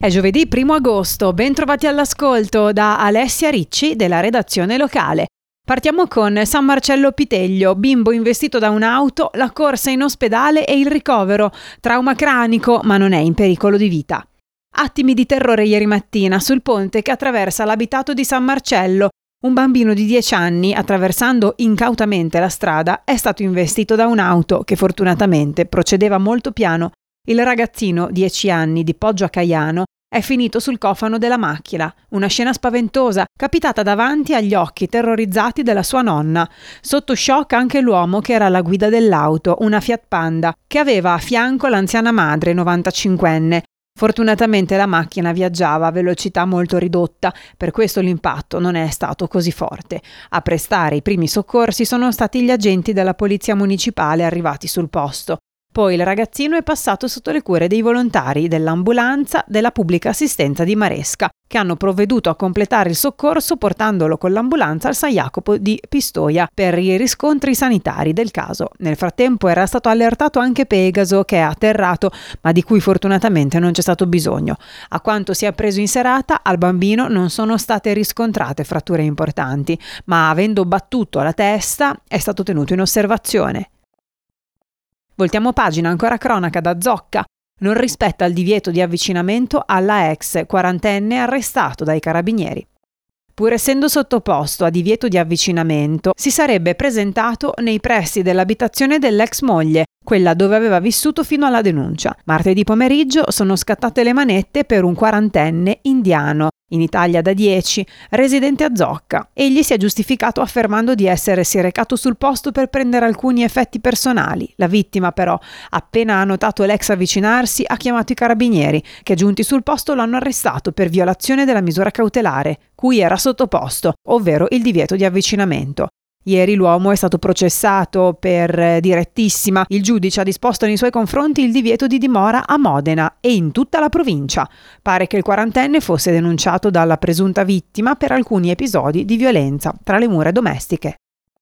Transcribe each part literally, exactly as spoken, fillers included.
È giovedì primo agosto, ben trovati all'ascolto da Alessia Ricci della redazione locale. Partiamo con San Marcello Piteglio, bimbo investito da un'auto, la corsa in ospedale e il ricovero, trauma cranico ma non è in pericolo di vita. Attimi di terrore ieri mattina sul ponte che attraversa l'abitato di San Marcello. Un bambino di dieci anni, attraversando incautamente la strada, è stato investito da un'auto che fortunatamente procedeva molto piano. Il ragazzino, dieci anni, di Poggio a Caiano, è finito sul cofano della macchina. Una scena spaventosa, capitata davanti agli occhi terrorizzati della sua nonna. Sotto shock anche l'uomo che era alla guida dell'auto, una Fiat Panda, che aveva a fianco l'anziana madre, novantacinquenne. Fortunatamente la macchina viaggiava a velocità molto ridotta, per questo l'impatto non è stato così forte. A prestare i primi soccorsi sono stati gli agenti della polizia municipale arrivati sul posto. Poi il ragazzino è passato sotto le cure dei volontari dell'ambulanza della pubblica assistenza di Maresca, che hanno provveduto a completare il soccorso portandolo con l'ambulanza al San Jacopo di Pistoia per i riscontri sanitari del caso. Nel frattempo era stato allertato anche Pegaso, che è atterrato, ma di cui fortunatamente non c'è stato bisogno. A quanto si è appreso in serata, al bambino non sono state riscontrate fratture importanti, ma avendo battuto la testa è stato tenuto in osservazione. Voltiamo pagina, ancora cronaca da Zocca. Non rispetta il divieto di avvicinamento alla ex quarantenne arrestato dai carabinieri. Pur essendo sottoposto a divieto di avvicinamento, si sarebbe presentato nei pressi dell'abitazione dell'ex moglie, quella dove aveva vissuto fino alla denuncia. Martedì pomeriggio sono scattate le manette per un quarantenne indiano, in Italia da dieci, residente a Zocca. Egli si è giustificato affermando di essersi recato sul posto per prendere alcuni effetti personali. La vittima però, appena ha notato l'ex avvicinarsi, ha chiamato i carabinieri, che giunti sul posto lo hanno arrestato per violazione della misura cautelare, cui era sottoposto, ovvero il divieto di avvicinamento. Ieri l'uomo è stato processato per direttissima. Il giudice ha disposto nei suoi confronti il divieto di dimora a Modena e in tutta la provincia. Pare che il quarantenne fosse denunciato dalla presunta vittima per alcuni episodi di violenza tra le mura domestiche.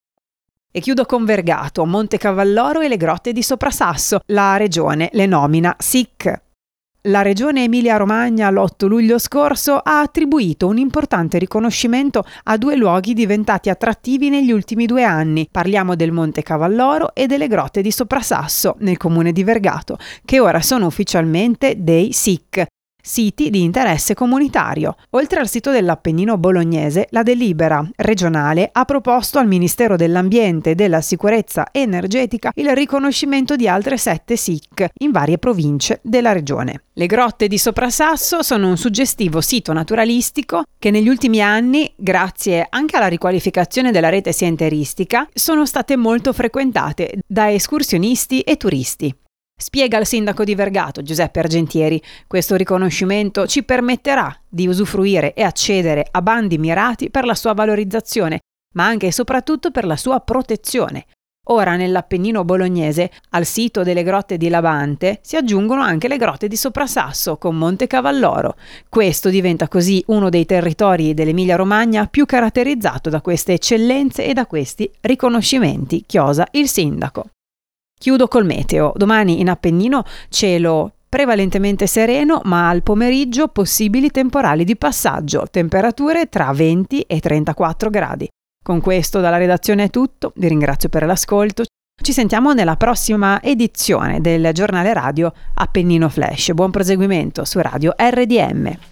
E chiudo con Vergato, Monte Cavalloro e le grotte di Soprasasso. La regione le nomina S I C. La Regione Emilia-Romagna l'otto luglio scorso ha attribuito un importante riconoscimento a due luoghi diventati attrattivi negli ultimi due anni. Parliamo del Monte Cavalloro e delle grotte di Soprasasso, nel comune di Vergato, che ora sono ufficialmente dei S I C, siti di interesse comunitario. Oltre al sito dell'Appennino bolognese, la delibera regionale ha proposto al Ministero dell'Ambiente e della Sicurezza Energetica il riconoscimento di altre sette S I C in varie province della regione. Le grotte di Soprasasso sono un suggestivo sito naturalistico che negli ultimi anni, grazie anche alla riqualificazione della rete sentieristica, sono state molto frequentate da escursionisti e turisti. Spiega il sindaco di Vergato, Giuseppe Argentieri, questo riconoscimento ci permetterà di usufruire e accedere a bandi mirati per la sua valorizzazione, ma anche e soprattutto per la sua protezione. Ora nell'Appennino bolognese, al sito delle grotte di Labante, si aggiungono anche le grotte di Soprasasso con Monte Cavalloro. Questo diventa così uno dei territori dell'Emilia-Romagna più caratterizzato da queste eccellenze e da questi riconoscimenti, chiosa il sindaco. Chiudo col meteo. Domani in Appennino cielo prevalentemente sereno, ma al pomeriggio possibili temporali di passaggio, temperature tra venti e trentaquattro gradi. Con questo dalla redazione è tutto, vi ringrazio per l'ascolto. Ci sentiamo nella prossima edizione del giornale radio Appennino Flash. Buon proseguimento su Radio R D M.